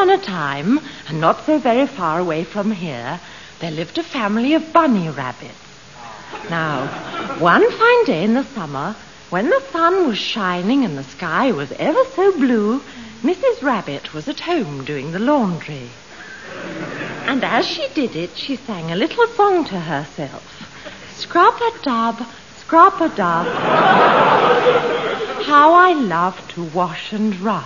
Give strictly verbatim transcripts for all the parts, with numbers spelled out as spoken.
upon a time, and not so very far away from here, there lived a family of bunny rabbits. Now, one fine day in the summer, when the sun was shining and the sky was ever so blue, Missus Rabbit was at home doing the laundry. And as she did it, she sang a little song to herself. Scrub-a-dub, scrub-a-dub, how I love to wash and rub.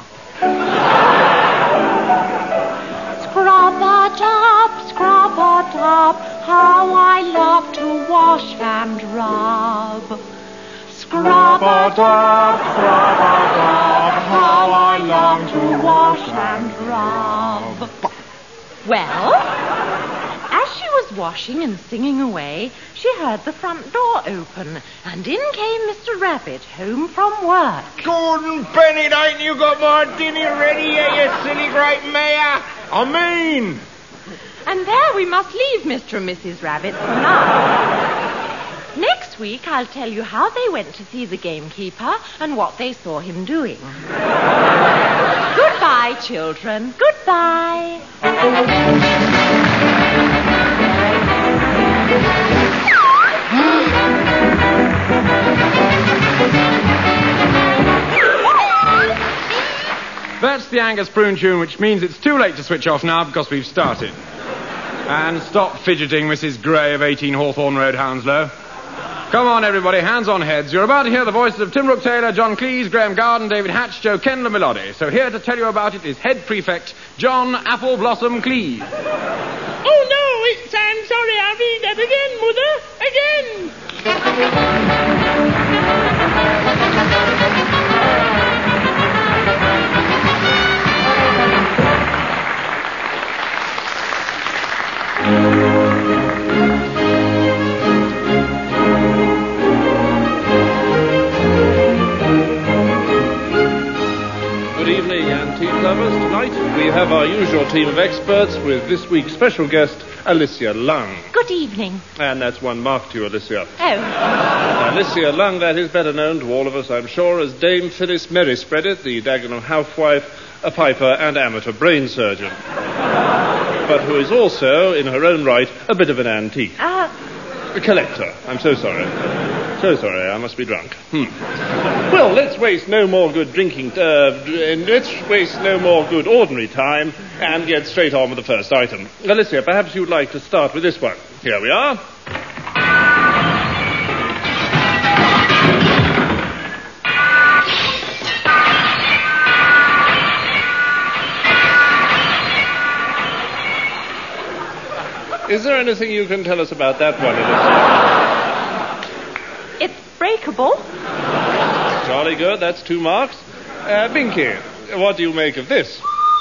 Scrub-a-dub, scrub-a-dub, how I love to wash and rub. Scrub-a-dub, scrub-a-dub, how I long to wash and rub. Well, as she was washing and singing away, she heard the front door open, and in came Mister Rabbit, home from work. Gordon Bennett, ain't you got my dinner ready yet, you silly great mare? I mean... And there we must leave Mister and Missus Rabbit for now. Next week, I'll tell you how they went to see the gamekeeper and what they saw him doing. Goodbye, children. Goodbye. That's the Angus Prune tune, which means it's too late to switch off now because we've started. And stop fidgeting, Missus Gray of eighteen Hawthorne Road, Hounslow. Come on, everybody, hands on heads. You're about to hear the voices of Tim Brooke Taylor, John Cleese, Graham Garden, David Hatch, Joe Kendall and Melody. So here to tell you about it is Head Prefect John Apple Blossom Cleese. Oh, no, it's... I'm sorry, I'll read that again, Mother. Lovers, tonight we have our usual team of experts with this week's special guest, Alicia Lung. Good evening. And that's one mark to you, Alicia. Oh. Alicia Lung, that is better known to all of us, I'm sure, as Dame Phyllis Merryspreadit, the Dagenham housewife, a piper and amateur brain surgeon. But who is also, in her own right, a bit of an antique. Uh... A collector. I'm so sorry. So sorry, I must be drunk. Hmm. Well, let's waste no more good drinking, uh, and let's waste no more good ordinary time and get straight on with the first item. Alicia, perhaps you'd like to start with this one. Here we are. Is there anything you can tell us about that one, Alicia? It's breakable. Jolly good, that's two marks. Uh, Binky, what do you make of this?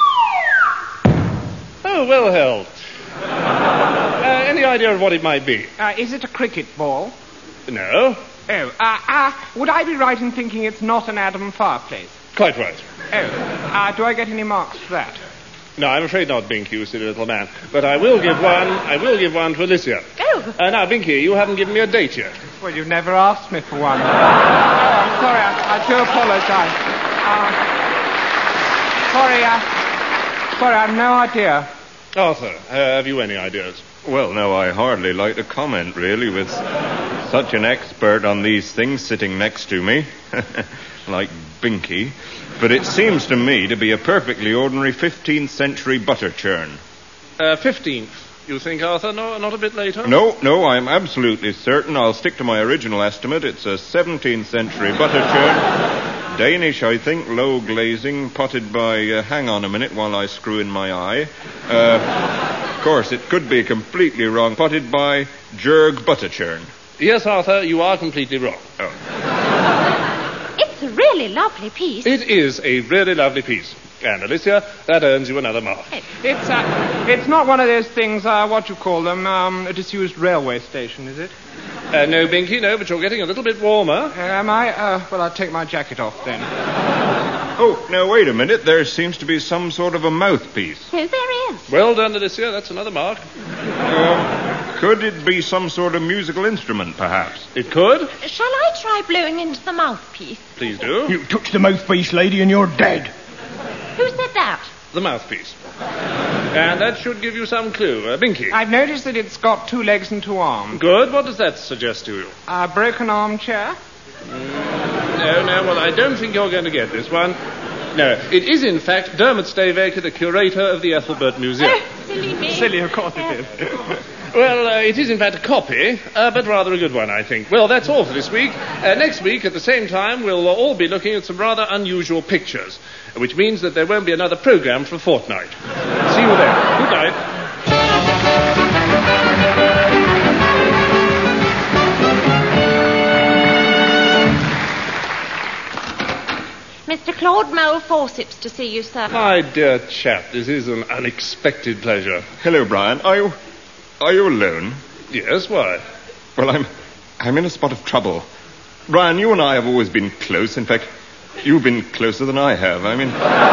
Oh, well held. Uh, any idea of what it might be? Uh, is it a cricket ball? No. Oh, uh, uh, would I be right in thinking it's not an Adam fireplace? Quite right. Oh, uh, do I get any marks for that? No, I'm afraid not, Binky, you silly little man. But I will give one, I will give one to Alicia. Oh. Uh, now, Binky, you haven't given me a date yet. Well, you've never asked me for one. Oh, I'm sorry, I, I do apologise. Uh, sorry, uh, sorry, I've no idea. Arthur, uh, have you any ideas? Well, no, I hardly like to comment, really, with such an expert on these things sitting next to me, like Binky. But it seems to me to be a perfectly ordinary fifteenth century butter churn. Uh, fifteenth, you think, Arthur? No, not a bit later? No, no, I'm absolutely certain. I'll stick to my original estimate. It's a seventeenth century butter churn. Danish, I think, low glazing, potted by... Uh, hang on a minute while I screw in my eye. Uh, of course, it could be completely wrong. Potted by Jurg butter churn. Yes, Arthur, you are completely wrong. Oh. It's a really lovely piece. It is a really lovely piece. And, Alicia, that earns you another mark. It's uh, it's not one of those things, uh, what you call them, um, a disused railway station, is it? Uh, no, Binky, no, but you're getting a little bit warmer. Uh, am I? Uh, well, I'll take my jacket off then. Oh, now, wait a minute. There seems to be some sort of a mouthpiece. Oh, there is. Well done, Alicia. That's another mark. Uh, could it be some sort of musical instrument, perhaps? It could. Shall I try blowing into the mouthpiece? Please do. You touch the mouthpiece, lady, and you're dead. Who said that? the mouthpiece. And that should give you some clue. Uh, Binky. I've noticed that it's got two legs and two arms. Good. What does that suggest to you? A broken armchair? No, no, well, I don't think you're going to get this one. No, it is, in fact, Dermot Staybaker, the curator of the Ethelbert Museum. Oh, silly me. Silly, of course it is. Well, uh, it is, in fact, a copy, uh, but rather a good one, I think. Well, that's all for this week. Uh, next week, at the same time, we'll uh, all be looking at some rather unusual pictures, which means that there won't be another programme for a fortnight. See you then. Good night. Mister Claude Mole Forceps to see you, sir. My dear chap, this is an unexpected pleasure. Hello, Brian. Are you... Are you alone? Yes, why? Well, I'm... I'm in a spot of trouble. Brian, you and I have always been close. In fact, you've been closer than I have. I mean...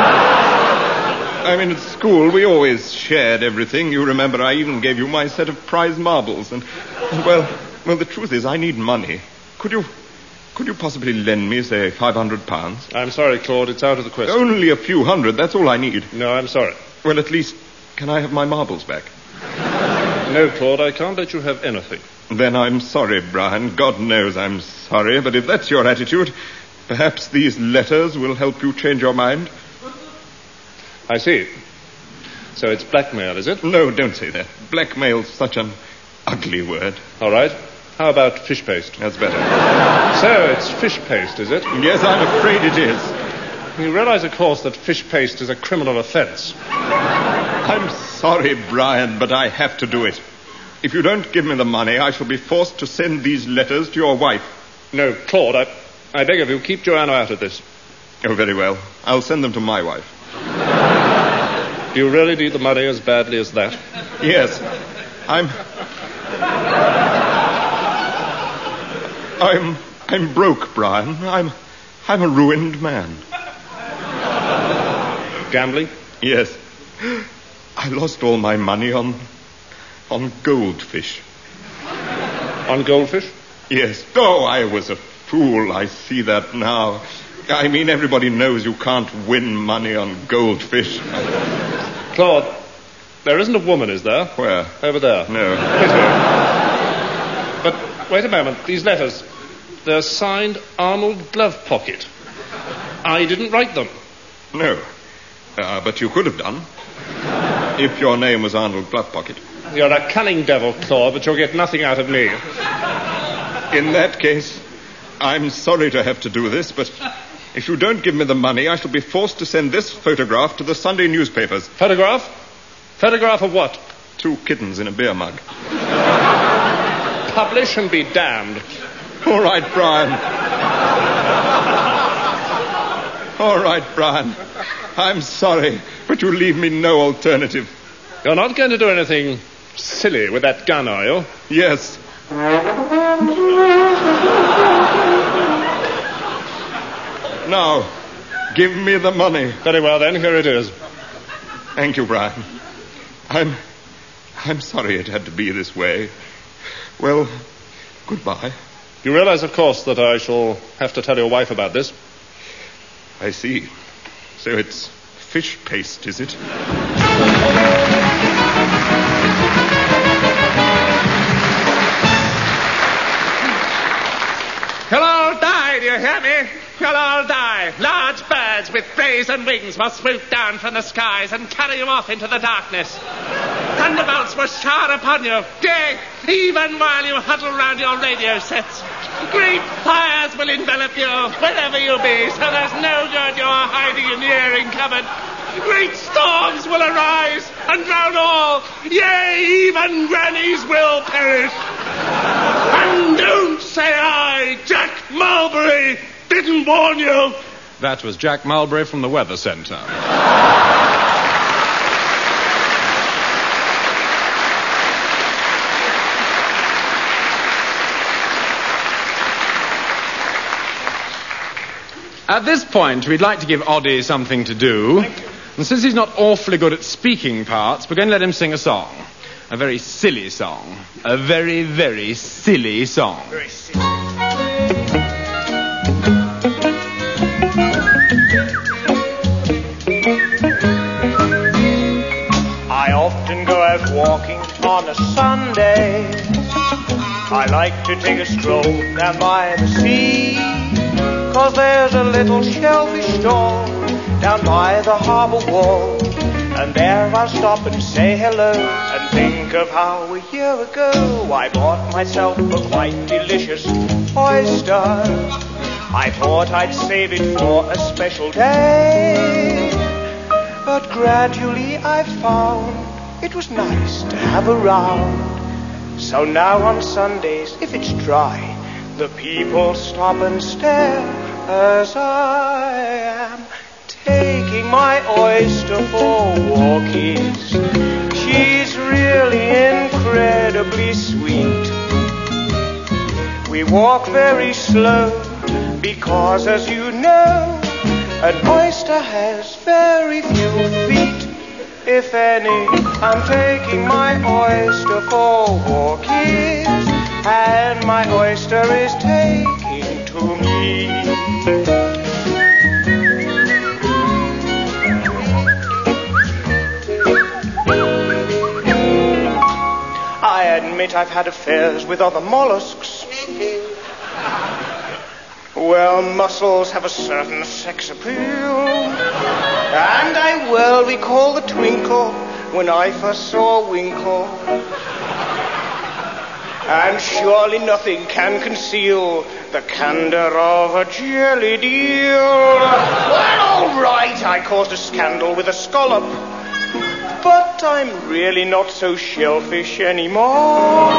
I mean, at school, we always shared everything. You remember I even gave you my set of prize marbles. And, well, well, the truth is I need money. Could you... Could you possibly lend me, say, five hundred pounds? I'm sorry, Claude, it's out of the question. Only a few hundred, that's all I need. No, I'm sorry. Well, at least, can I have my marbles back? No, Claude, I can't let you have anything. Then I'm sorry, Brian. God knows I'm sorry, but if that's your attitude, perhaps these letters will help you change your mind. I see. So it's blackmail, is it? No, don't say that. Blackmail's such an ugly word. All right. How about fish paste? That's better. So it's fish paste, is it? Yes, I'm afraid it is. You realize, of course, that fish paste is a criminal offence. I'm sorry, Brian, but I have to do it. If you don't give me the money, I shall be forced to send these letters to your wife. No, Claude, I, I beg of you, keep Joanna out of this. Oh, very well. I'll send them to my wife. Do you really need the money as badly as that? Yes. I'm... I'm... I'm broke, Brian. I'm... I'm a ruined man. Gambling? Yes. I lost all my money on... on goldfish. On goldfish? Yes. Oh, I was a fool. I see that now. I mean, everybody knows you can't win money on goldfish. Claude, there isn't a woman, is there? Where? Over there. No. But wait a moment. These letters, they're signed Arnold Glove Pocket. I didn't write them. No. Uh, but you could have done. If your name was Arnold Glove Pocket. You're a cunning devil, Claude, but you'll get nothing out of me. In that case, I'm sorry to have to do this, but if you don't give me the money, I shall be forced to send this photograph to the Sunday newspapers. Photograph? Photograph of what? Two kittens in a beer mug. Publish and be damned. All right, Brian. All right, Brian. I'm sorry, but you leave me no alternative. You're not going to do anything silly with that gun, are you? Yes. Now, give me the money. Very well, then. Here it is. Thank you, Brian. I'm... I'm sorry it had to be this way. Well, goodbye. You realize, of course, that I shall have to tell your wife about this. I see. So it's fish paste, is it? You'll all die, do you hear me? You'll all die. Large birds with brazen wings will swoop down from the skies and carry you off into the darkness. Thunderbolts will shower upon you, yea, even while you huddle round your radio sets. Great fires will envelop you, wherever you be, so there's no good you're hiding in the airing cupboard. Great storms will arise and drown all, yea, even grannies will perish. And don't say I, Jack Mulberry, didn't warn you. That was Jack Mulberry from the Weather Centre. At this point, we'd like to give Oddie something to do. And since he's not awfully good at speaking parts, we're going to let him sing a song. A very silly song. A very, very silly song. Very silly. like to take a stroll down by the sea, 'cause there's a little shellfish stall down by the harbour wall. And there I'll stop and say hello and think of how a year ago I bought myself a quite delicious oyster. I thought I'd save it for a special day, but gradually I found it was nice to have around. So now on Sundays, if it's dry, the people stop and stare as I am taking my oyster for walkies. She's really incredibly sweet. We walk very slow because, as you know, an oyster has very few feet, if any. I'm taking my oyster for walkies, and my oyster is taking to me. I admit I've had affairs with other mollusks. Well, mussels have a certain sex appeal, and I well recall the twinkle when I first saw a winkle. And surely nothing can conceal the candour of a jelly deal. Well, all right, I caused a scandal with a scallop, but I'm really not so shellfish anymore,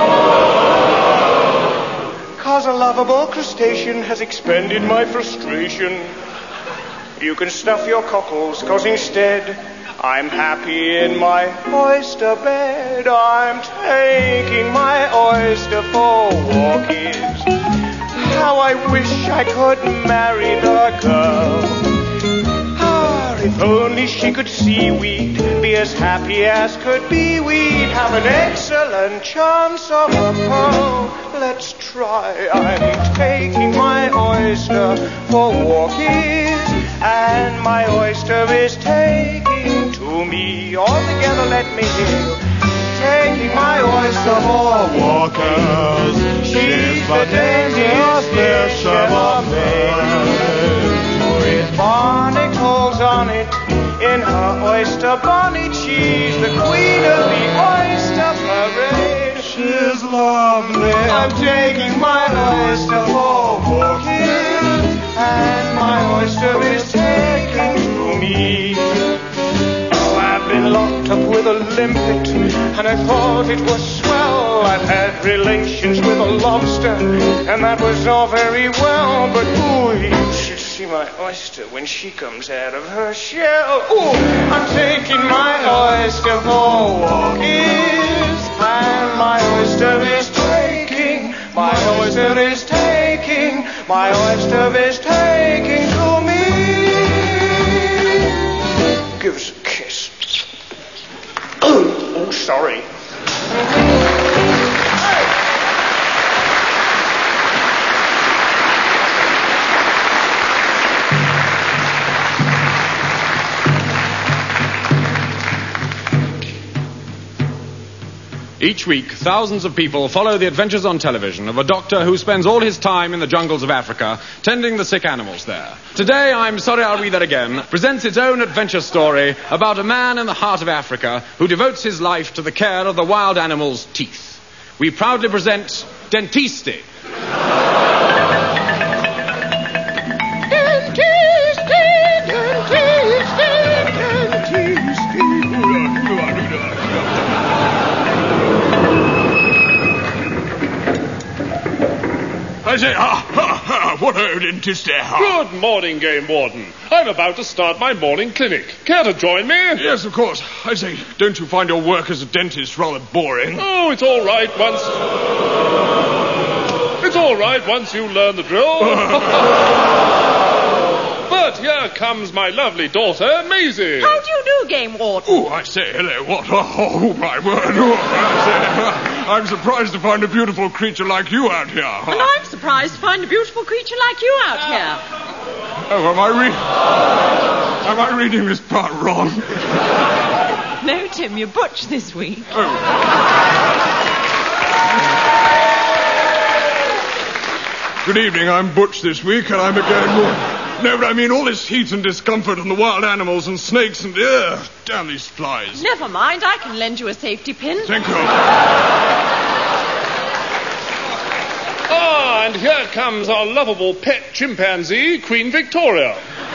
'cause a lovable crustacean has expended my frustration. You can stuff your cockles, 'cause instead I'm happy in my oyster bed. I'm taking my oyster for walkies. How I wish I could marry the girl. Ah, if only she could see we'd be as happy as could be. We'd have an excellent chance of a pearl. Let's try. I'm taking my oyster for walkies, and my oyster is taking to me. All together, let me hear you. Taking my oyster for walkers. She's the daintiest fish ever made, with barnacles on it in her oyster bonnet. She's the queen of the oyster parade. She's lovely. I'm taking my oyster for walking, and my oyster is taking to me. Oh, I've been locked up with a limpet, and I thought it was swell. I've had relations with a lobster, and that was all very well. But ooh, you should see my oyster when she comes out of her shell. Ooh, I'm taking my oyster for walkies, and my oyster is taking, my oyster is taking, my oyster is taking to me. Give us a kiss. Oh, sorry. Each week, thousands of people follow the adventures on television of a doctor who spends all his time in the jungles of Africa tending the sick animals there. Today, I'm Sorry I'll Be There Again, presents its own adventure story about a man in the heart of Africa who devotes his life to the care of the wild animals' teeth. We proudly present Dentisti. I say, ah, ah, ah, what a dentist. Ah. Good morning, Game Warden. I'm about to start my morning clinic. Care to join me? Yes, of course. I say, don't you find your work as a dentist rather boring? Oh, it's all right once... It's all right once you learn the drill. But here comes my lovely daughter, Maisie. How do you do, Game Warden? Oh, I say, hello, what? Oh, my word. Oh, I say, I'm surprised to find a beautiful creature like you out here. And I'm surprised to find a beautiful creature like you out here. Oh, am I re- Am I reading this part wrong? No, Tim, you're butch this week. Oh. Good evening, I'm Butch this week, and I'm again more... No, but I mean all this heat and discomfort and the wild animals and snakes and... Ugh, damn these flies. Never mind, I can lend you a safety pin. Thank you. Ah, and here comes our lovable pet chimpanzee, Queen Victoria.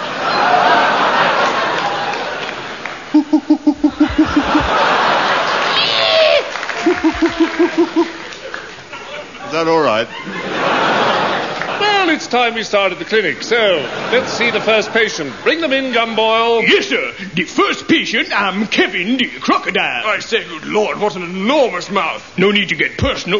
Is that all right? Well, it's time we started the clinic, so let's see the first patient. Bring them in, Gumboil. Yes, sir. The first patient, I'm Kevin the crocodile. I say, good Lord, what an enormous mouth. No need to get personal.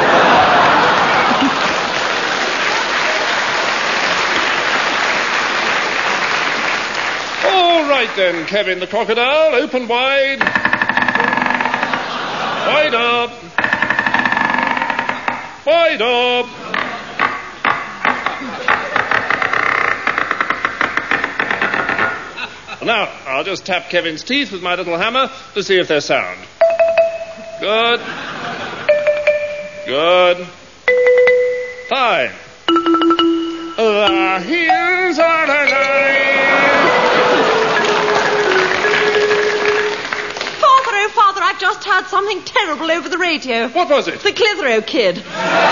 All right then, Kevin the crocodile, open wide. Wide up. Wide up. Now, I'll just tap Kevin's teeth with my little hammer to see if they're sound. Good. Good. Fine. The hills are alive. Father, oh, Father, I've just heard something terrible over the radio. What was it? The Clitheroe kid.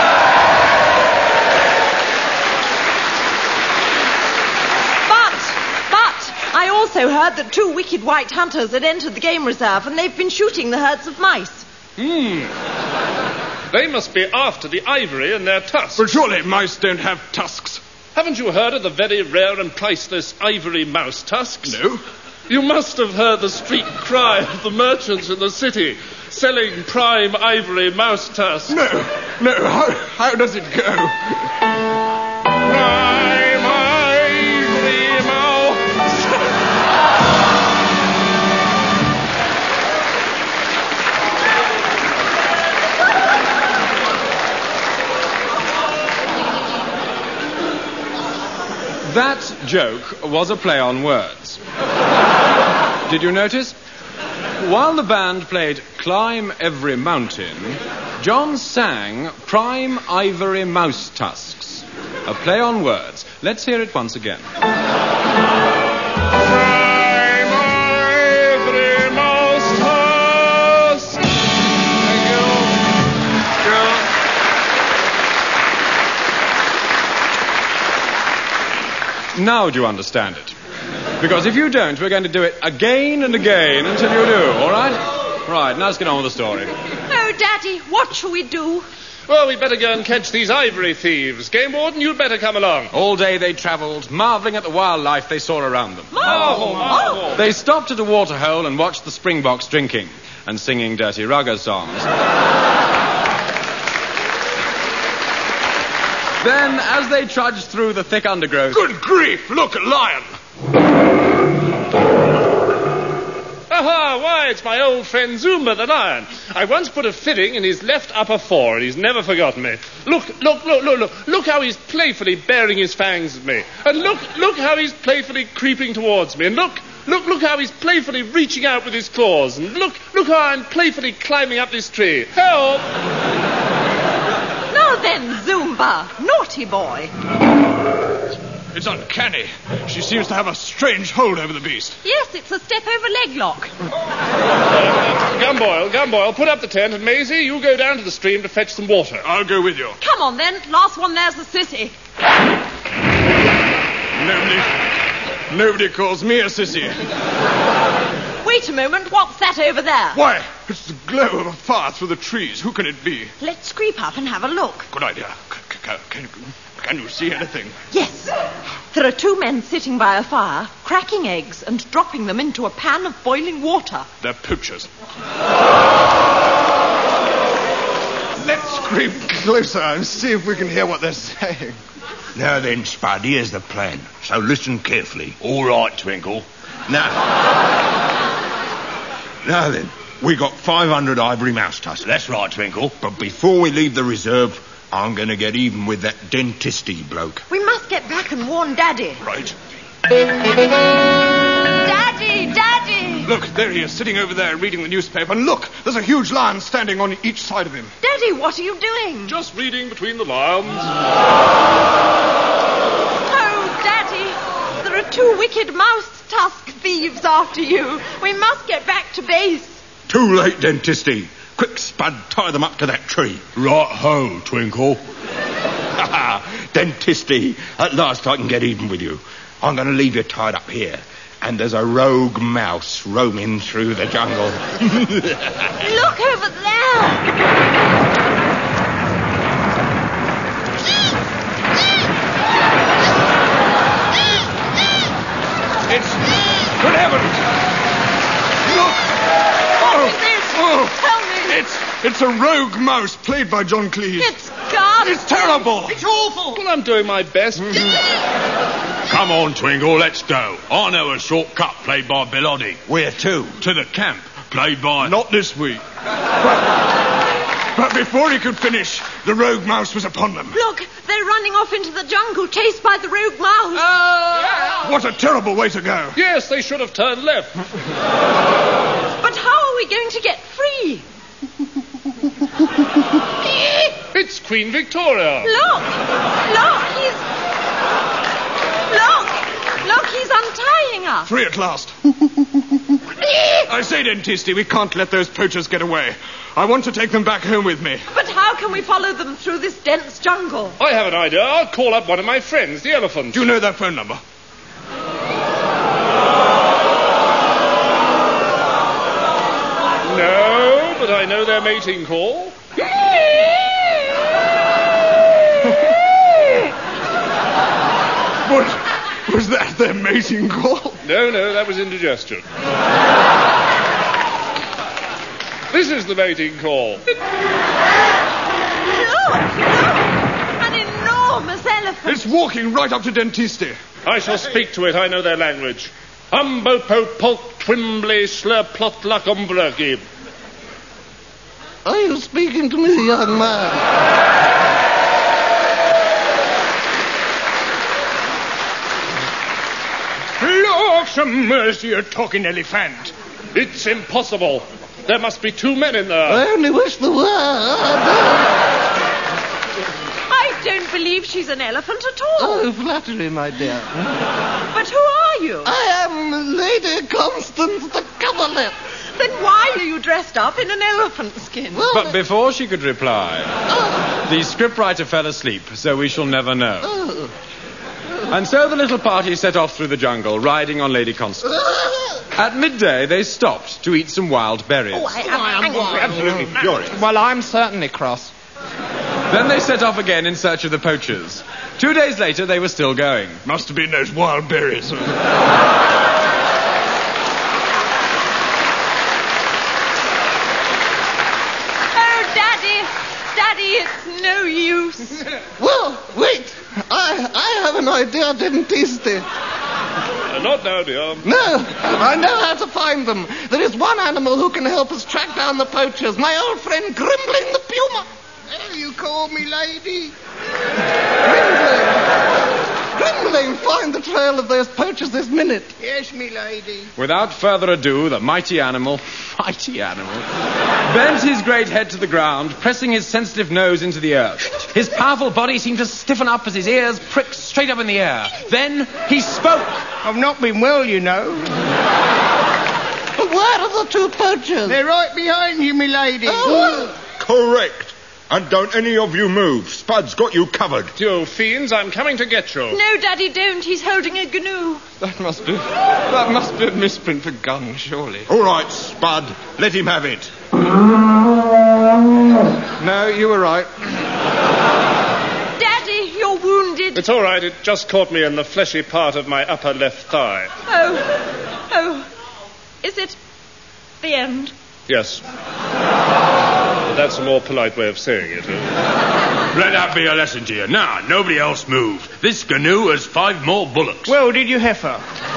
I also heard that two wicked white hunters had entered the game reserve and they've been shooting the herds of mice. Hmm. They must be after the ivory in their tusks. But surely mice don't have tusks. Haven't you heard of the very rare and priceless ivory mouse tusks? No. You must have heard the street cry of the merchants in the city selling prime ivory mouse tusks. No, no, how, how does it go? Prime ivory mouse. That joke was a play on words. Did you notice? While the band played Climb Every Mountain, John sang Prime Ivory Mouse Tusks. A play on words. Let's hear it once again. Prime ivory mouse tusks. Thank you. Thank you. Now do you understand it? Because if you don't, we're going to do it again and again until you do, all right? Right, now let's get on with the story. Oh, Daddy, what shall we do? Well, we'd better go and catch these ivory thieves. Game Warden, you'd better come along. All day they travelled, marvelling at the wildlife they saw around them. Marvel, marvel. They stopped at a waterhole and watched the Springboks drinking and singing dirty rugger songs. Then, as they trudged through the thick undergrowth... Good grief, look, a lion! Aha, why, it's my old friend Zumba the lion. I once put a fitting in his left upper fore, and he's never forgotten me. Look, look, look, look, look. Look how he's playfully baring his fangs at me. And look, look how he's playfully creeping towards me. And look, look, look how he's playfully reaching out with his claws. And look, look how I'm playfully climbing up this tree. Help! Now then, Zumba, naughty boy. It's uncanny. She seems to have a strange hold over the beast. Yes, it's a step over leg lock. Uh, Gumboil, Gumboil, put up the tent, and Maisie, you go down to the stream to fetch some water. I'll go with you. Come on then, last one there's the sissy. Nobody, nobody calls me a sissy. Wait a moment, what's that over there? Why, it's the glow of a fire through the trees. Who can it be? Let's creep up and have a look. Good idea. C- c- can, can you see anything? Yes. There are two men sitting by a fire, cracking eggs and dropping them into a pan of boiling water. They're poachers. Let's creep closer and see if we can hear what they're saying. Now then, Spud, here's the plan. So listen carefully. All right, Twinkle. Now, now then, we got five hundred ivory mouse tusks. That's right, Twinkle. But before we leave the reserve, I'm going to get even with that dentisty bloke. We must get back and warn Daddy. Right. Daddy, Daddy! Look, there he is, sitting over there reading the newspaper. And look, there's a huge lion standing on each side of him. Daddy, what are you doing? Just reading between the lines. Oh, Daddy, there are two wicked mouse tusk thieves after you. We must get back to base. Too late, Dentisty. Quick, Spud, tie them up to that tree. Right-ho, Twinkle. Dentisty, at last I can get even with you. I'm going to leave you tied up here. And there's a rogue mouse roaming through the jungle. Look over there. It's... Good heavens! Look! What is this? Oh, Tell me. It's, it's a rogue mouse played by John Cleese. It's gone. It's terrible! It's awful. Well, I'm doing my best. Come on, Twinkle, let's go. I know a shortcut played by Bill Oddie. Where to? To the camp, played by... Not this week. But, but before he could finish, the rogue mouse was upon them. Look, they're running off into the jungle, chased by the rogue mouse. Uh, What a terrible way to go. yes, they should have turned left. But how are we going to get free? It's Queen Victoria. Look! Look, he's... Look! Look, he's untying us. Free at last. I say, Dentisty, we can't let those poachers get away. I want to take them back home with me. But how can we follow them through this dense jungle? I have an idea. I'll call up one of my friends, the elephant. Do you know their phone number? No, but I know their mating call. What? Was that their mating call? No, no, that was indigestion. This is the mating call. Look! Look! An enormous elephant. It's walking right up to Dentisty. I shall speak to it. I know their language. Umbo-po polk twimbly slur plot luckumbruggy. Are you speaking to me, young man? Lord, some mercy, you talking elephant. It's impossible. There must be two men in there. I only wish there were. I don't believe she's an elephant at all. Oh, flattery, my dear. But who are you? I am Lady Constance the Coverlet. Then why are you dressed up in an elephant skin? Well, But before she could reply, the scriptwriter fell asleep, so we shall never know. oh. And so the little party set off through the jungle, riding on Lady Constance. At midday, they stopped to eat some wild berries. Oh, I am angry. Absolutely furious. Well, I'm certainly cross. Then they set off again in search of the poachers. Two days later, they were still going. Must have been those wild berries. Oh, Daddy! Daddy, it's no use. Well, wait. I I have an idea, Dentisty. Uh, not now, dear. No, I know how to find them. There is one animal who can help us track down the poachers. My old friend Grimbling the Puma. Oh, you call me lady? Grimbling. Grimbling, find the trail of those poachers this minute. Yes, me lady. Without further ado, the mighty animal, mighty animal, bent his great head to the ground, pressing his sensitive nose into the earth. His powerful body seemed to stiffen up as his ears pricked straight up in the air. Then he spoke. I've not been well, you know. Where are the two poachers? They're right behind you, me lady. Oh, Correct. And don't any of you move. Spud's got you covered. You fiends, I'm coming to get you. No, Daddy, don't. He's holding a gnu. That must be, that must be a misprint for gun, surely. All right, Spud. Let him have it. No, you were right. Daddy, you're wounded. It's all right. It just caught me in the fleshy part of my upper left thigh. Oh, oh. Is it the end? Yes. But that's a more polite way of saying it. Huh? Let that be a lesson to you. Now, nobody else move. This canoe has five more bullocks. Well, did you heifer?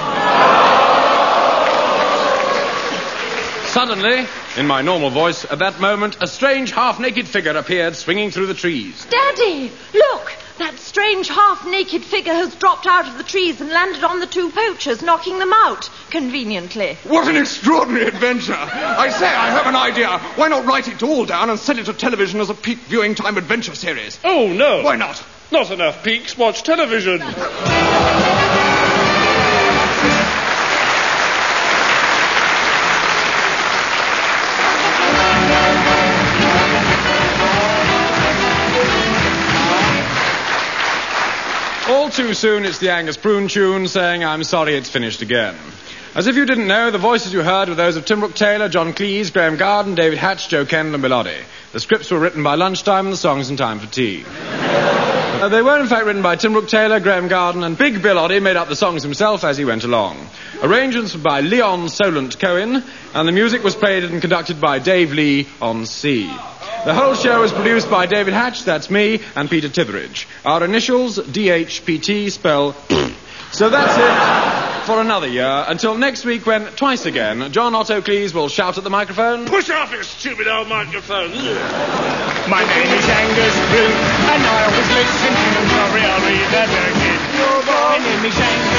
Suddenly, in my normal voice, at that moment, a strange half-naked figure appeared swinging through the trees. Daddy, look. that strange half-naked figure has dropped out of the trees and landed on the two poachers, knocking them out, conveniently. What an extraordinary adventure. I say, I have an idea. Why not write it all down and send it to television as a peak viewing time adventure series? Oh, no. Why not? Not enough peaks watch television. All too soon, it's the Angus Prune tune saying, I'm sorry it's finished again. As if you didn't know, the voices you heard were those of Tim Brooke Taylor, John Cleese, Graham Garden, David Hatch, Joe Kendall and Bill Oddie. The scripts were written by lunchtime and the songs in time for tea. uh, they were in fact written by Tim Brooke Taylor, Graham Garden and Big Bill Oddie made up the songs himself as he went along. Arrangements were by Leon Solent Cohen and the music was played and conducted by Dave Lee on C. The whole show was produced by David Hatch, that's me, and Peter Titheridge. Our initials, D H P T, spell So that's it for another year, until next week when, twice again, John Otto Cleese will shout at the microphone. Push off your stupid old microphone. My name is Angus Prune, and I always listen to you. Sorry, I'll read that again. My name is Angus